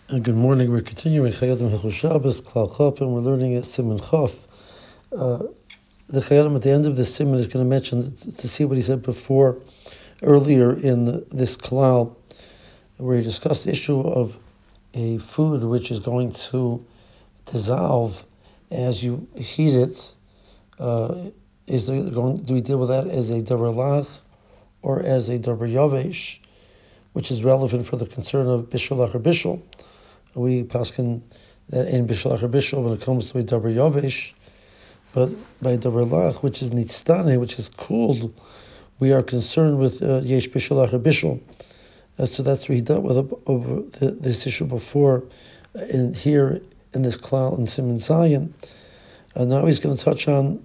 Good morning. We're continuing Chayadim Hilchos Shabbos Klal Chop, and we're learning at Siman Chof. The Chayadim at the end of this Siman is going to mention to see what he said before, earlier in this Klal, where he discussed the issue of a food which is going to dissolve as you heat it. Do we deal with that as a davar lach or as a davar yavesh, which is relevant for the concern of bishul achar bishul? We paskin that in bishul achar bishul when it comes to a davar yavesh, but by davar lach, which is nitztane, which is cooled, we are concerned with yesh bishul achar bishul. So that's what he dealt with over this issue before, here in this klal in Siman Zayin. And now he's going to touch on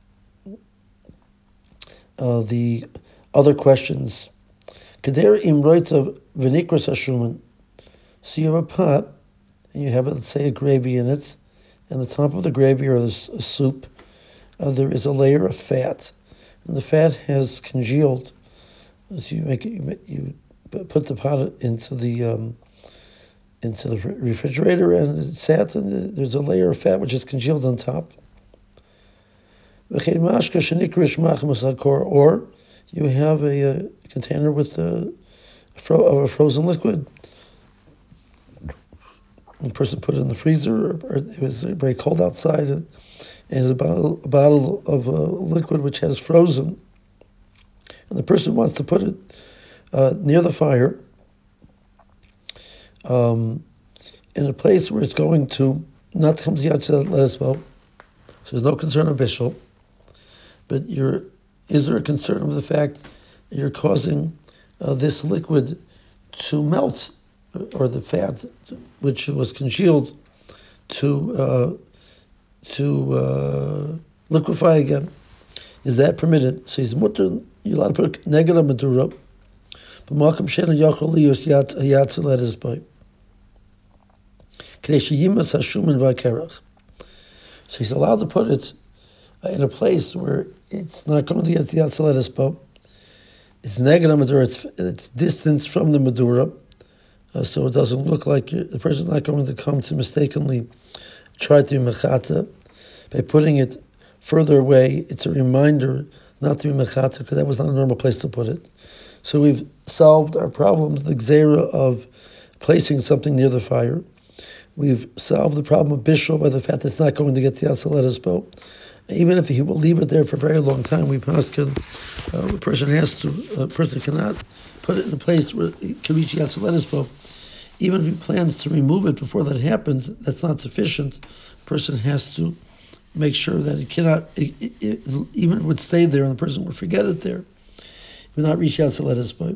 the other questions. Kader imroita v'nikras hashuman. So you have a pot, and you have, let's say, a gravy in it, and the top of the gravy or the soup, there is a layer of fat, and the fat has congealed. So you put the pot into the refrigerator, and it sat, and there's a layer of fat which is congealed on top. Or you have a container with a frozen liquid. The person put it in the freezer, or it was very cold outside, and there's a bottle of liquid which has frozen, and the person wants to put it near the fire, in a place where it's going to not come to the outside lettuce bowl. So there's no concern of bishul, but is there a concern of the fact that you're causing this liquid to melt, or the fat which was congealed to liquefy again? Is that permitted? So he's mutter. You're allowed to put negative madura, but malkam shena yachol liyos yatzel lettuce boy. So he's allowed to put it in a place where it's not going to get the yatzel lettuce boy. It's negative madura. It's distance from the madura. So it doesn't look like the person's not going to come to mistakenly try to be mechata. By putting it further away, it's a reminder not to be mechata, because that was not a normal place to put it. So we've solved our problems, the gzera of placing something near the fire. We've solved the problem of bishul by the fact that it's not going to get the yatzel lettuce bowl. Even if he will leave it there for a very long time, a person cannot put it in a place where it can reach yatzel lettuce bowl. Even if he plans to remove it before that happens, that's not sufficient. The person has to make sure that it cannot, even if it would stay there and the person would forget it there, it will not reach yatzel lettuce bowl.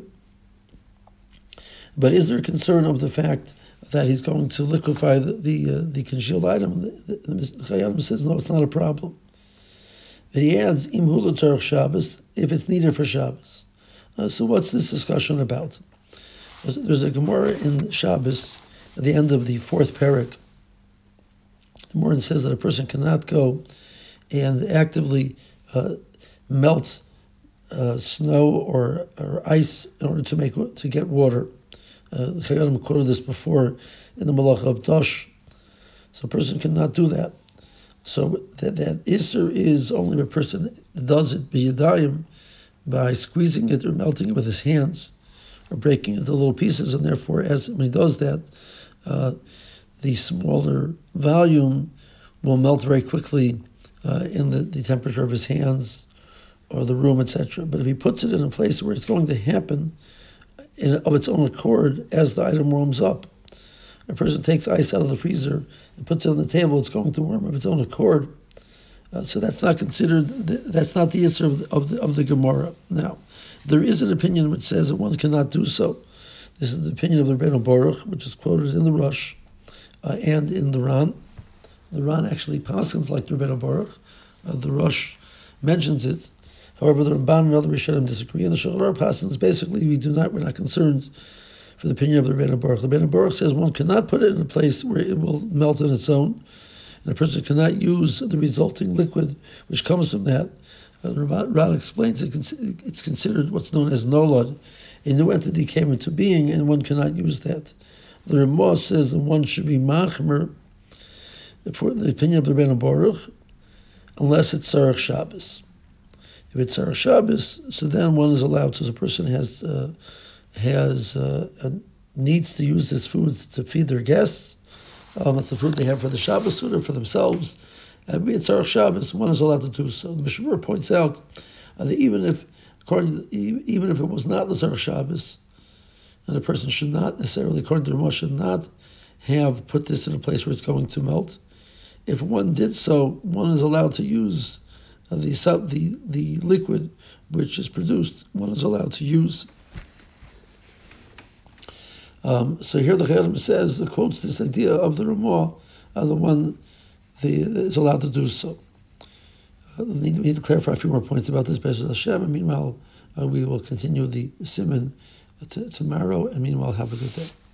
But is there a concern of the fact that he's going to liquefy the congealed item? The Chayyim says, no, it's not a problem. But he adds, im hula tzarich Shabbos, if it's needed for Shabbos. So what's this discussion about? There's a Gemara in Shabbos at the end of the fourth parak. The Gemara says that a person cannot go and actively melt snow or ice in order to get water. The Chayyim quoted this before in the Malacha of Dosh. So a person cannot do that. So that Isser is only a person does it b'yadayim, by squeezing it or melting it with his hands, or breaking it into little pieces, and therefore, when he does that, the smaller volume will melt very quickly in the temperature of his hands or the room, etc. But if he puts it in a place where it's going to happen of its own accord as the item warms up, a person takes ice out of the freezer and puts it on the table, it's going to warm of its own accord. So that's not considered. That's not the answer of the Gemara. Now, there is an opinion which says that one cannot do so. This is the opinion of the Rebbeinu Baruch, which is quoted in the Rush and in the Ran. The Ran actually paskins like the Rebbeinu Baruch. The Rush mentions it. However, the Ramban and other Rishonim disagree. And the Shulchan Aruch paskins, basically, we're not concerned for the opinion of the Rebbeinu Baruch. The Rebbeinu Baruch says one cannot put it in a place where it will melt on its own, and a person cannot use the resulting liquid which comes from that. Ran explains it's considered what's known as nolad. A new entity came into being, and one cannot use that. The Ramah says that one should be machmer for the opinion of the Rebbeinu Baruch, unless it's Tzarech Shabbos. If it's Tzarech Shabbos, so then one is allowed to. The person needs to use this food to feed their guests. It's the food they have for the Shabbos or for themselves. And it's Tzarech Shabbos, one is allowed to do so. The Mishmur points out that even if it was not the Tzarech Shabbos, and a person should not necessarily, according to the Ramah, should not have put this in a place where it's going to melt. If one did so, one is allowed to use the liquid which is produced. One is allowed to use. So here the Chayyadim says, quotes this idea of the Ramah, the one that is allowed to do so. We need to clarify a few more points about this, Be'ez Hashem, and meanwhile we will continue the Siman tomorrow, and meanwhile have a good day.